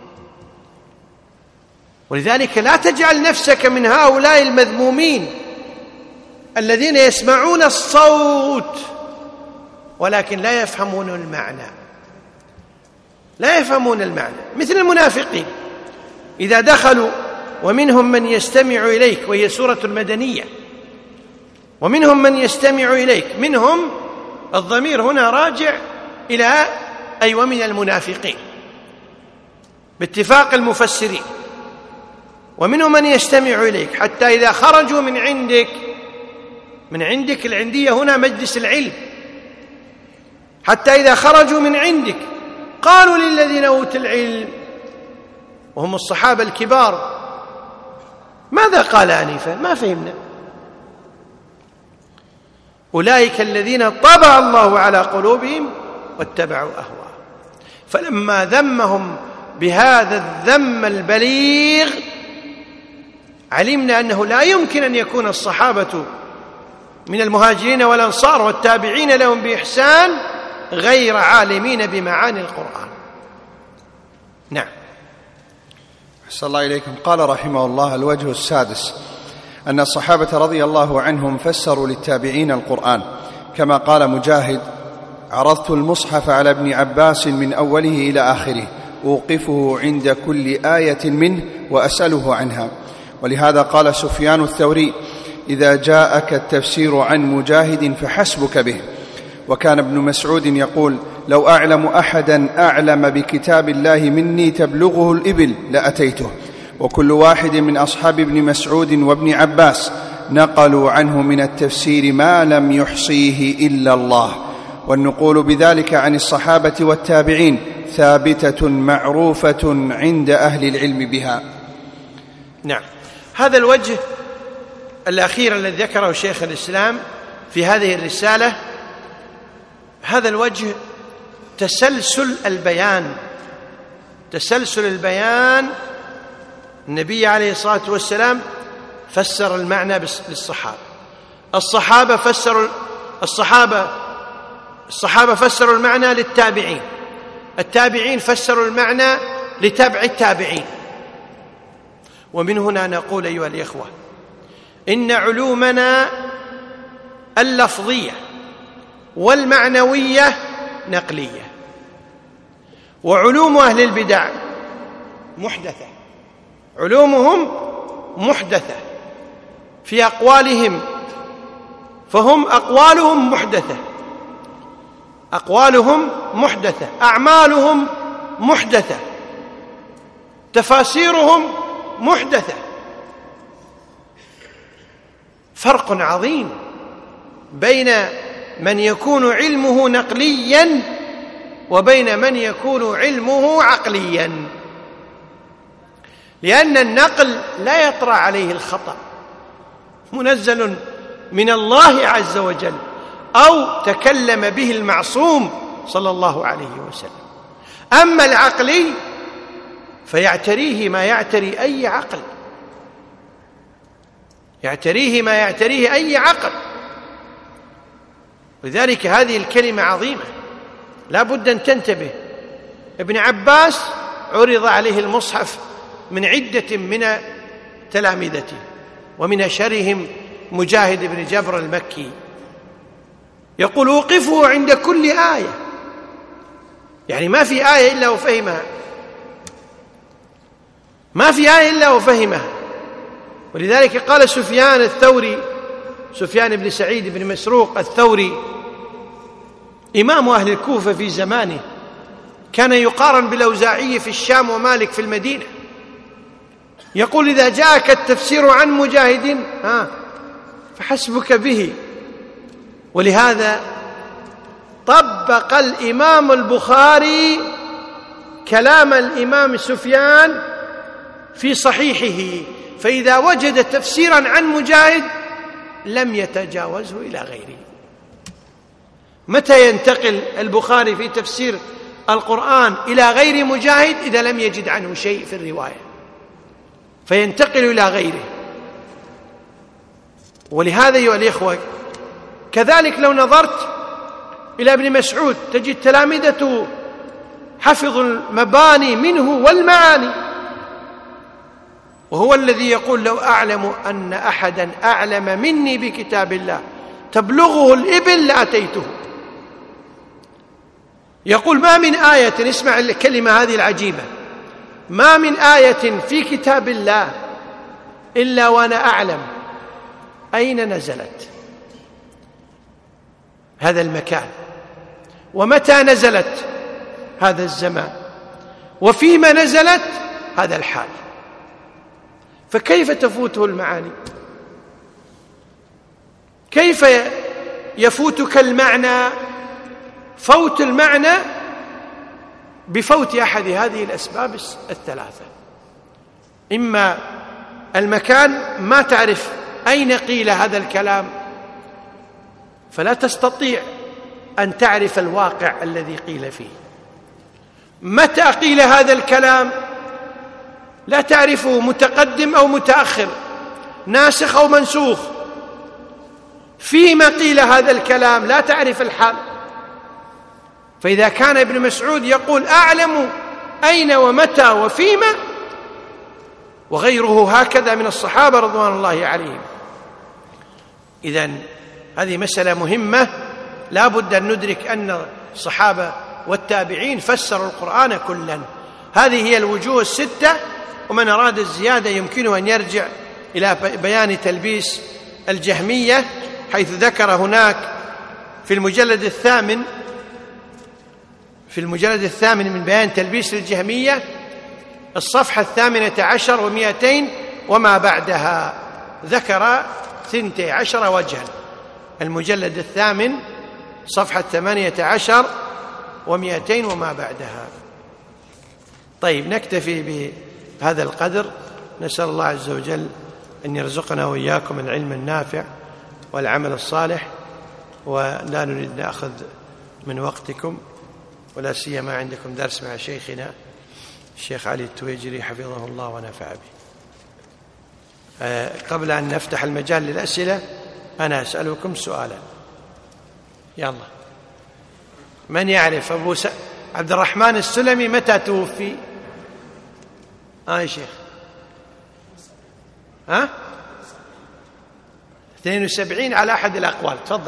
ولذلك لا تجعل نفسك من هؤلاء المذمومين الذين يسمعون الصوت ولكن لا يفهمون المعنى، لا يفهمون المعنى، مثل المنافقين إذا دخلوا: ومنهم من يستمع إليك، وهي سورة المدنية، ومنهم من يستمع إليك، منهم الضمير هنا راجع إلى أي ومن المنافقين باتفاق المفسرين. ومنهم من يستمع إليك حتى إذا خرجوا من عندك، من عندك العندية هنا مجلس العلم، حتى إذا خرجوا من عندك قالوا للذين أوتوا العلم، وهم الصحابة الكبار ماذا قال آنفا؟ ما فهمنا. أولئك الذين طبع الله على قلوبهم واتبعوا أهواءهم. فلما ذمهم بهذا الذم البليغ علمنا أنه لا يمكن أن يكون الصحابة من المهاجرين والأنصار والتابعين لهم بإحسان غير عالمين بمعاني القرآن. نعم. أحسن الله إليكم. قال رحمه الله: الوجه السادس أن الصحابة رضي الله عنهم فسروا للتابعين القرآن، كما قال مجاهد: عرضت المصحف على ابن عباس من أوله إلى آخره أوقفه عند كل آية منه وأسأله عنها. ولهذا قال سفيان الثوري: إذا جاءك التفسير عن مجاهد فحسبك به. وكان ابن مسعود يقول: لو أعلم أحدا أعلم بكتاب الله مني تبلغه الإبل لأتيته. وكل واحد من أصحاب ابن مسعود وابن عباس نقلوا عنه من التفسير ما لم يحصيه إلا الله. والنقول بذلك عن الصحابة والتابعين ثابتة معروفة عند أهل العلم بها. نعم. هذا الوجه الأخير الذي ذكره شيخ الإسلام في هذه الرسالة، هذا الوجه تسلسل البيان تسلسل البيان النبي عليه الصلاة والسلام فسر المعنى للصحابة، الصحابة فسروا الصحابة الصحابة فسروا المعنى للتابعين، التابعين فسروا المعنى لتبع التابعين. ومن هنا نقول أيها الإخوة إن علومنا اللفظية والمعنوية نقلية، وعلوم أهل البدع محدثة، علومهم محدثة في أقوالهم، فهم أقوالهم محدثة أقوالهم محدثة أعمالهم محدثة، تفاسيرهم محدثة. فرق عظيم بين من يكون علمه نقليا وبين من يكون علمه عقليا، لأن النقل لا يطرأ عليه الخطأ، منزل من الله عز وجل أو تكلم به المعصوم صلى الله عليه وسلم. أما العقلي فيعتريه ما يعتري أي عقل يعتريه ما يعتريه أي عقل لذلك هذه الكلمة عظيمة لا بد أن تنتبه. ابن عباس عرض عليه المصحف من عدة من تلامذته، ومن أشهرهم مجاهد بن جبر المكي، يقول: أوقفه عند كل آية، يعني ما في آية إلا وفهمها، ما في آية إلا وفهمها. ولذلك قال سفيان الثوري، سفيان بن سعيد بن مسروق الثوري إمام أهل الكوفة في زمانه، كان يقارن بالأوزاعي في الشام ومالك في المدينة، يقول: إذا جاءك التفسير عن مجاهد ها فحسبك به. ولهذا طبق الإمام البخاري كلام الإمام سفيان في صحيحه، فإذا وجد تفسيرا عن مجاهد لم يتجاوزه إلى غيره. متى ينتقل البخاري في تفسير القرآن إلى غير مجاهد؟ إذا لم يجد عنه شيء في الرواية فينتقل إلى غيره. ولهذا أيها الإخوة كذلك لو نظرت إلى ابن مسعود تجد تلامذته حفظوا المباني منه والمعاني، وهو الذي يقول: لو أعلم أن أحدا أعلم مني بكتاب الله تبلغه الإبل لأتيته. يقول: ما من آية، اسمع الكلمة هذه العجيبة، ما من آية في كتاب الله إلا وأنا أعلم أين نزلت، هذا المكان، ومتى نزلت، هذا الزمان، وفيما نزلت، هذا الحال. فكيف تفوته المعاني؟ كيف يفوتك المعنى فوت المعنى بفوت أحد هذه الأسباب الثلاثة؟ إما المكان ما تعرف أين قيل هذا الكلام، فلا تستطيع أن تعرف الواقع الذي قيل فيه. متى قيل هذا الكلام لا تعرفه، متقدم أو متأخر، ناسخ أو منسوخ. فيما قيل هذا الكلام لا تعرف الحال. فإذا كان ابن مسعود يقول أعلم أين ومتى وفيما، وغيره هكذا من الصحابة رضوان الله عليهم، إذن هذه مسألة مهمة لا بد أن ندرك أن الصحابة والتابعين فسروا القرآن كلا. هذه هي الوجوه الستة، ومن أراد الزيادة يمكنه أن يرجع إلى بيان تلبيس الجهمية، حيث ذكر هناك في المجلد الثامن في المجلد الثامن من بيان تلبيس الجهمية الصفحة الثامنة عشر ومئتين وما بعدها، ذكر ثنتي عشر وجها. المجلد الثامن صفحة ثمانية عشر ومئتين وما بعدها. طيب، نكتفي بهذا القدر. نسأل الله عز وجل أن يرزقنا وإياكم العلم النافع والعمل الصالح، ولا نريد نأخذ من وقتكم، ولا سيما عندكم درس مع شيخنا الشيخ علي التويجري حفظه الله ونفع به. قبل أن نفتح المجال للأسئلة أنا أسألكم سؤالا. يلا، من يعرف أبو س... عبد الرحمن السلمي متى توفي؟ آه يا شيخ، ها اثنين وسبعين على أحد الأقوال. تفضل،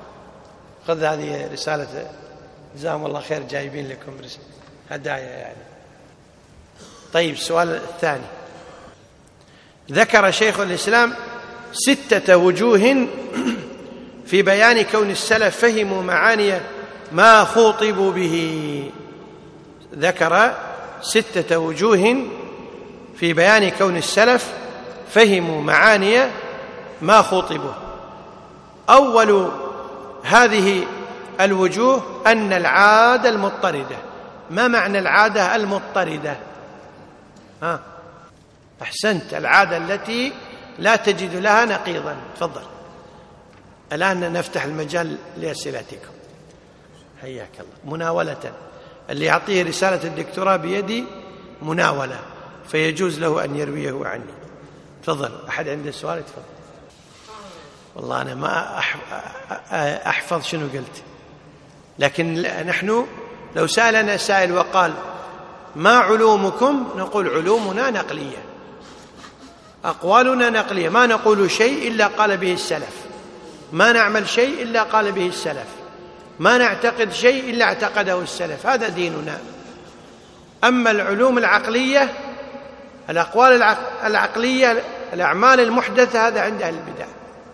خذ هذه رسالة، جزاهم الله خير، جايبين لكم هدايا يعني. طيب، السؤال الثاني، ذكر شيخ الإسلام ستة وجوه في بيان كون السلف فهموا معاني ما خوطبوا به. ذكر ستة وجوه في بيان كون السلف فهموا معاني ما خوطبوا. أول هذه الوجوه أن العادة المضطردة. ما معنى العادة المضطردة؟ ها، أحسنت، العادة التي لا تجد لها نقيضا. تفضل، الآن نفتح المجال لأسئلتكم. حياك الله. مناولة، اللي يعطيه رسالة الدكتوراه بيدي مناولة، فيجوز له أن يرويه عني. تفضل، أحد عنده سؤال؟ تفضل. والله أنا ما أحفظ شنو قلت، لكن نحن لو سألنا سائل وقال ما علومكم، نقول علومنا نقلية، أقوالنا نقلية، ما نقول شيء إلا قال به السلف، ما نعمل شيء إلا قال به السلف، ما نعتقد شيء إلا اعتقده السلف، هذا ديننا. أما العلوم العقلية، الأقوال العقلية، الأعمال المحدثة، هذا عند أهل البدع.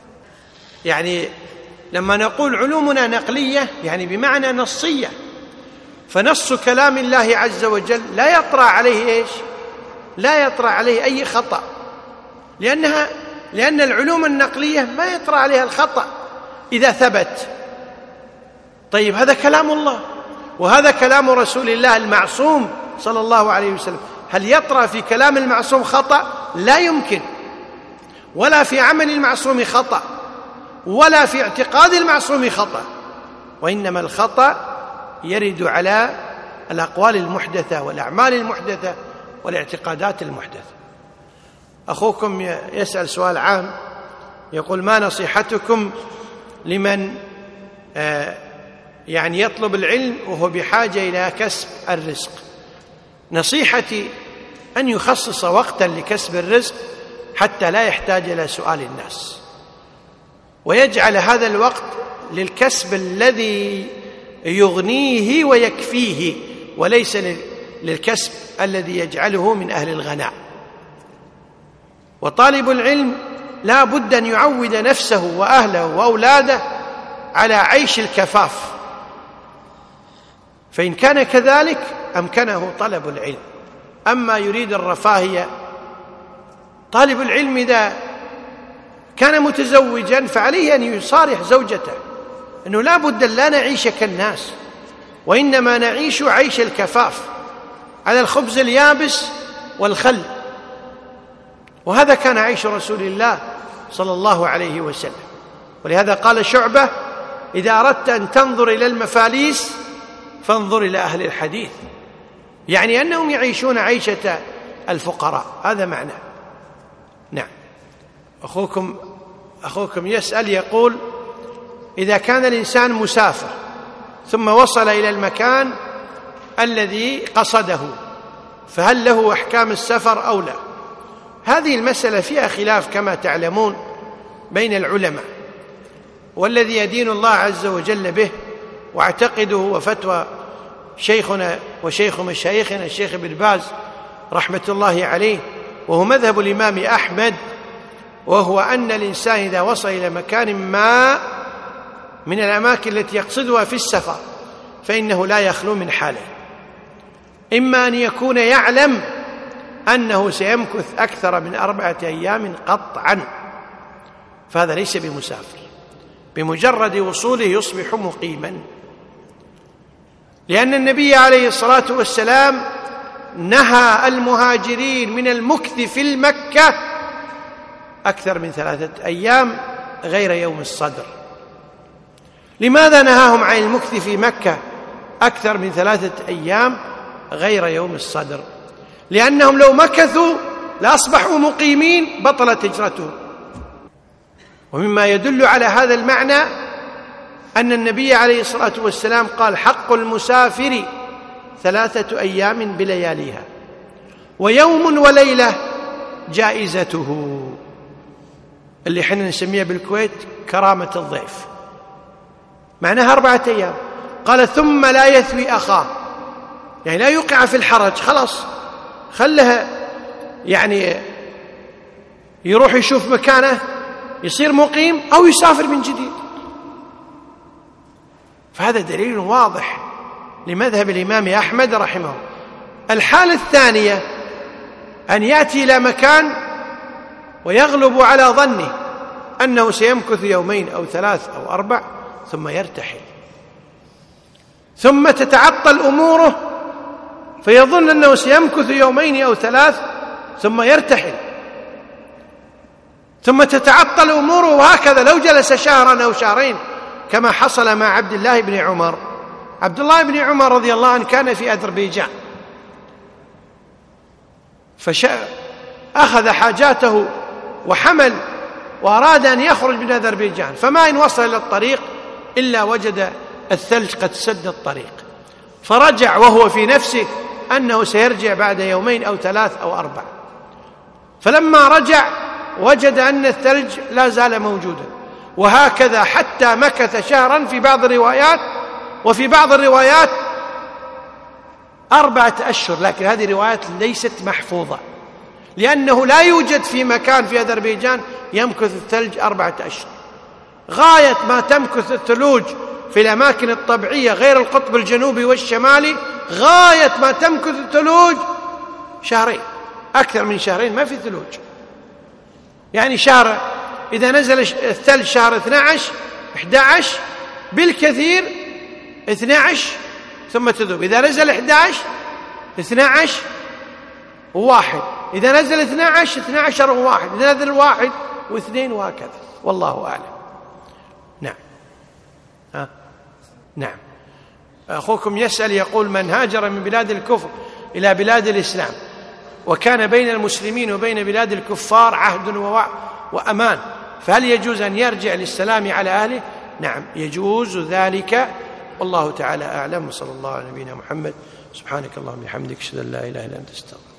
يعني لما نقول علومنا نقلية يعني بمعنى نصية، فنص كلام الله عز وجل لا يطرأ عليه إيش؟ لا يطرأ عليه أي خطأ، لأنها لأن العلوم النقلية ما يطرأ عليها الخطأ إذا ثبت. طيب، هذا كلام الله وهذا كلام رسول الله المعصوم صلى الله عليه وسلم، هل يطرأ في كلام المعصوم خطأ؟ لا يمكن. ولا في عمل المعصوم خطأ، ولا في اعتقاد المعصوم خطأ، وإنما الخطأ يرد على الأقوال المحدثة والأعمال المحدثة والاعتقادات المحدثة. أخوكم يسأل سؤال عام، يقول ما نصيحتكم لمن آه يعني يطلب العلم وهو بحاجة إلى كسب الرزق؟ نصيحتي أن يخصص وقتا لكسب الرزق حتى لا يحتاج إلى سؤال الناس، ويجعل هذا الوقت للكسب الذي يغنيه ويكفيه، وليس للكسب الذي يجعله من أهل الغناء. وطالب العلم لا بد أن يعود نفسه وأهله وأولاده على عيش الكفاف، فإن كان كذلك أمكنه طلب العلم. أما يريد الرفاهية، طالب العلم إذا كان متزوجا فعليه أن يصارح زوجته أنه لا بد لا نعيش كالناس، وإنما نعيش عيش الكفاف على الخبز اليابس والخل، وهذا كان عيش رسول الله صلى الله عليه وسلم. ولهذا قال شعبة: إذا أردت أن تنظر إلى المفاليس فانظر إلى أهل الحديث، يعني أنهم يعيشون عيشة الفقراء، هذا معنى. نعم. أخوكم أخوكم يسأل يقول: إذا كان الإنسان مسافر ثم وصل إلى المكان الذي قصده فهل له أحكام السفر أو لا؟ هذه المسألة فيها خلاف كما تعلمون بين العلماء، والذي يدين الله عز وجل به واعتقده وفتوى شيخنا وشيخ مشايخنا الشيخ ابن باز رحمة الله عليه، وهو مذهب الإمام أحمد، وهو أن الإنسان إذا وصل إلى مكان ما من الأماكن التي يقصدها في السفر فإنه لا يخلو من حاله: إما أن يكون يعلم أنه سيمكث أكثر من أربعة أيام قطعا، فهذا ليس بمسافر، بمجرد وصوله يصبح مقيما، لأن النبي عليه الصلاة والسلام نهى المهاجرين من المكث في المكة أكثر من ثلاثة أيام غير يوم الصدر. لماذا نهاهم عن المكث في مكة أكثر من ثلاثة أيام غير يوم الصدر؟ لأنهم لو مكثوا لأصبحوا مقيمين، بطلت هجرتهم. ومما يدل على هذا المعنى أن النبي عليه الصلاة والسلام قال: حق المسافر ثلاثة أيام بلياليها، ويوم وليلة جائزته، اللي حنا نسميها بالكويت كرامة الضيف، معناها أربعة أيام. قال: ثم لا يثوي أخاه، يعني لا يوقع في الحرج، خلاص خلها يعني يروح يشوف مكانه يصير مقيم أو يسافر من جديد. فهذا دليل واضح لمذهب الإمام أحمد رحمه الله. الحالة الثانية أن يأتي إلى مكان ويغلب على ظنه أنه سيمكث يومين أو ثلاث أو أربع ثم يرتحل، ثم تتعطل أموره فيظن أنه سيمكث يومين أو ثلاث ثم يرتحل، ثم تتعطل أموره، وهكذا لو جلس شهرا أو شهرين كما حصل مع عبد الله بن عمر. عبد الله بن عمر رضي الله عنه كان في أذربيجان، فأخذ حاجاته وحمل وأراد أن يخرج من أذربيجان، فما إن وصل إلى الطريق إلا وجد الثلج قد سد الطريق، فرجع وهو في نفسه أنه سيرجع بعد يومين أو ثلاث أو أربع، فلما رجع وجد أن الثلج لا زال موجودا، وهكذا حتى مكث شهرا في بعض الروايات، وفي بعض الروايات أربعة أشهر، لكن هذه روايات ليست محفوظة، لأنه لا يوجد في مكان في أذربيجان يمكث الثلج أربعة أشهر. غاية ما تمكث الثلوج في الأماكن الطبيعية غير القطب الجنوبي والشمالي، غاية ما تمكث الثلوج شهرين، أكثر من شهرين ما في ثلوج. يعني شهر إذا نزل الثلج شهر اثني عشر أحد عشر بالكثير اثني عشر ثم تذوب، إذا نزل أحد عشر اثني عشر وواحد، إذا نزل اثني عشر اثني عشر وواحد، إذا نزل واحد واثنين، وهكذا، والله أعلم. نعم. ها؟ نعم. أخوكم يسأل يقول: من هاجر من بلاد الكفر إلى بلاد الإسلام وكان بين المسلمين وبين بلاد الكفار عهد وأمان، فهل يجوز أن يرجع للسلام على أهله؟ نعم، يجوز ذلك، والله تعالى أعلم. وصلى الله على نبينا محمد. سبحانك اللهم وبحمدك، أشهد أن لا إله إلا أنت، أستغفرك.